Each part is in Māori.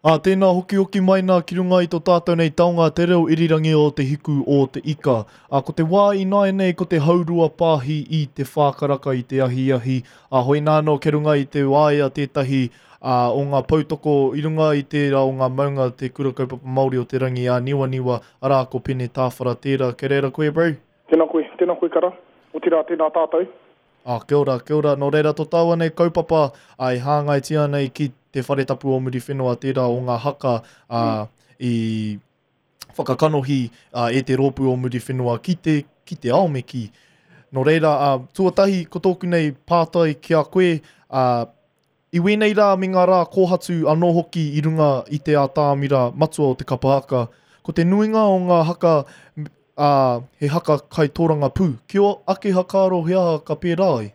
Tēnā hoki hoki mai nā ki runga i tō tātou nei taonga te reo irirangi o te hiku o te ika. Ko te wā i nai nei ko te haurua pāhi i te whākaraka i te ahi. Hoi nāno ke runga i te wāia tētahi o ngā pautoko i runga i tērā o ngā maunga te kura kaupapa Māori o te rangi niwa. Arā ko pene tāwhara tērā. Ke reira koe, bro? Tēnā koe kara. O tērā tēnā tātou. Kia ora. Nō reira tō tāua nei kaupapa ai hāngai tia nei ki te wharetapu o muri whenua tērā o ngā haka i whakakanohi e te rōpu o muri whenua ki te aomeki. Nō reira, tuatahi ko tōku nei pātai ki a koe, i wēnei rā me ngā rā kōhatu anō hoki i runga i te tāmira matua o te kapahaka. Ko te nuinga o ngā haka he haka kai tōranga pū. Kia ake hakaro he aha ka pērā ai?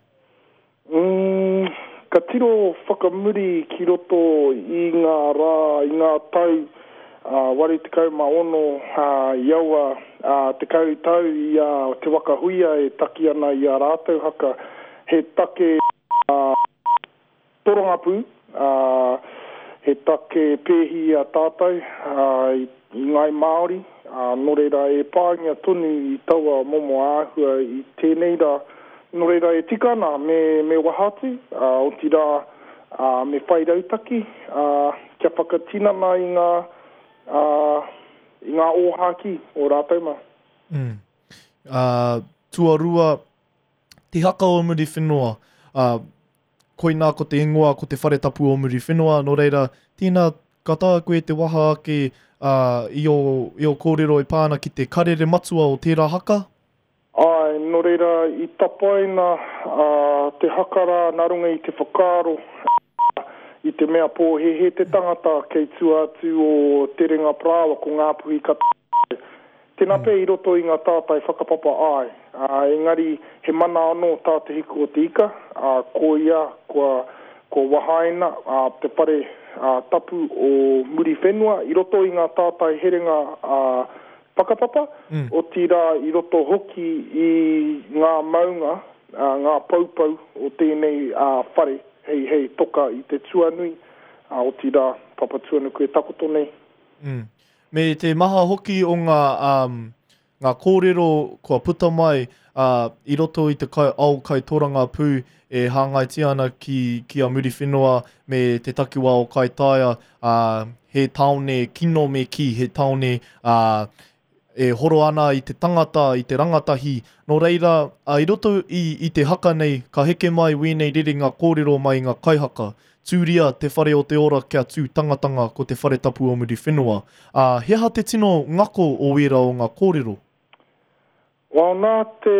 Ka tiro whakamuri ki roto i ngā rā, i ngā tau, wari te kau maono, iaua, te kau tau i te wakahuia e taki ana i a rātou haka. He take tōranga pū, he take pēhi a tātou, i ngai Māori, nō reira e pāngia tonu i taua momo āhua i tēnei rā. Nō reira e tikana me wahatu, o tira me whairautaki, kia whakatinana i ngā ōhaki o rātou mā. Tuarua, te haka o muri whenua, koina ko te ingoa, ko te wharetapu o muri whenua, nō reira, tēnā kata koe te waha ake i o kōrero i pāna ki te karere matua o tērā haka? Nō reira, i tapaina te hakara narunga i te whakaaro, i te mea pō he te tangata kei tuatu o te ringa prāwa ko ngā puhi kata. Tēnā pē i roto i ngā tātai whakapapa ai. Engari, he mana anō tā te hiku o te ika, ko ia, ko wahaina, te pare tapu o muri whenua, i roto i ngā tātai herenga whakapapa, o tira i roto hoki i ngā maunga, ngā paupau o tēnei whare, hei toka i te tuanui, o tira papa tuanu koe takoto nei. Me te maha hoki o ngā kōrero kua puta mai i roto i te kai tōranga pū e hāngai ana ki a muri whenua me te takiwā o kai taia, he taone kino me ki, he taone e horo ana i te tangata, i te rangatahi. Nō reira, i roto i te haka nei, ka heke mai wēnei rerenga kōrero mai ngā kaihaka. Tūria te whare o te ora kia tū tangatanga ko te whare tapu o muri whenua. Heha te tino ngako o wera o ngā kōrero? Nā te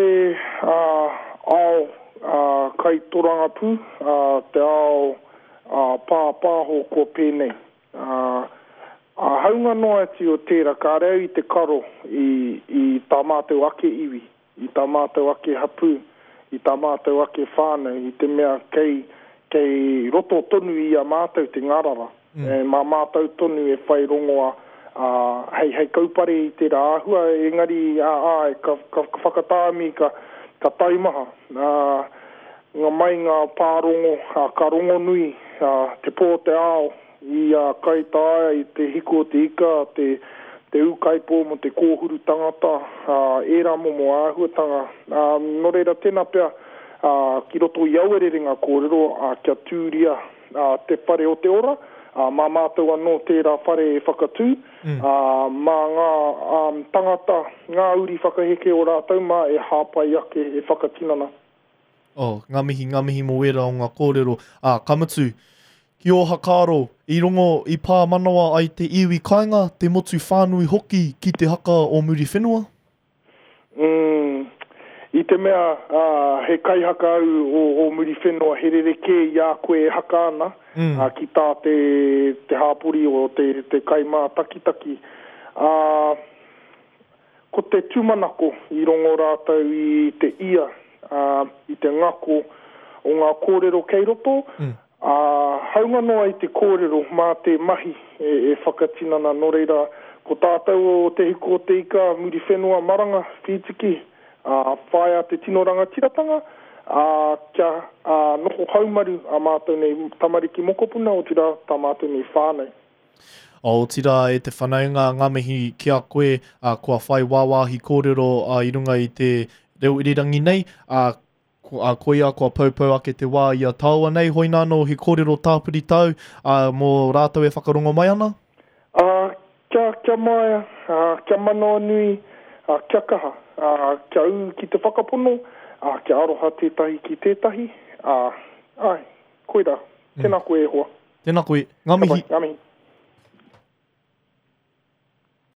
ao kai toranga pū, te ao pāho ko pēnei. Haunga noa ati o tērā, ka reo i te karo i tā mātou ake iwi, i tā mātou ake hapu, i tā mātou ake whānau, i te mea kei roto tonu i a mātou te ngarara. Mā mātou tonu e whai rongoa hei kaupare i tērā āhua, engari ka whakatāmi ka taimaha. Ngā mai ngā pārongo, ka rongo nui, te pō te ao, i kai taia, i te hiko o te ika, te ukaipo mo te kōhuru tangata, era momo āhuatanga. Nō reira tēnā pia, ki roto i auererenga kōrero, kia tūria te whare o te ora, mā mātou anō tērā whare e whakatū, mā ngā tangata, ngā uri whakaheke o rātou mā e hāpai ake e whakatinana. Ngā mihi mo wera o ngā kōrero. Kamutu, ki o hakaro, i rongo i pā manawa ai te iwi kāinga, te motu whānui hoki ki te haka o muri whenua? I te mea, he kaihaka au o muri whenua, he rereke i a koe e haka ana, ki tā te hāpuri o te kaimā takitaki. Ko te tūmanako i rongo rātou i te ia, i te ngako o ngā kōrero kei roto, haunga noa i te kōrero mā te mahi e whakatinana nō reira ko tātou o te hiko o te ika muri whenua maranga whitiki whaia te tino rangatiratanga kia noko haumaru a mātou nei tamariki mokopuna o tira tā mātou nei whānei. O tira e te whanaunga ngā mihi ki a koe, kua whai wāwāhi kōrero I runga I te reo irirangi nei, koe a kua paupau ake te wā I a tāua nei, hoi nāno he kōrero tāpiri tau, mō rātou e whakarongo mai ana? Kia mai, kia manoa nui, kia kaha, kia u ki te whakapono, kia aroha tētahi ki tētahi, ai, koe rā, tēnā koe e hoa. Tēnā koe, ngā mihi. Ngā mihi.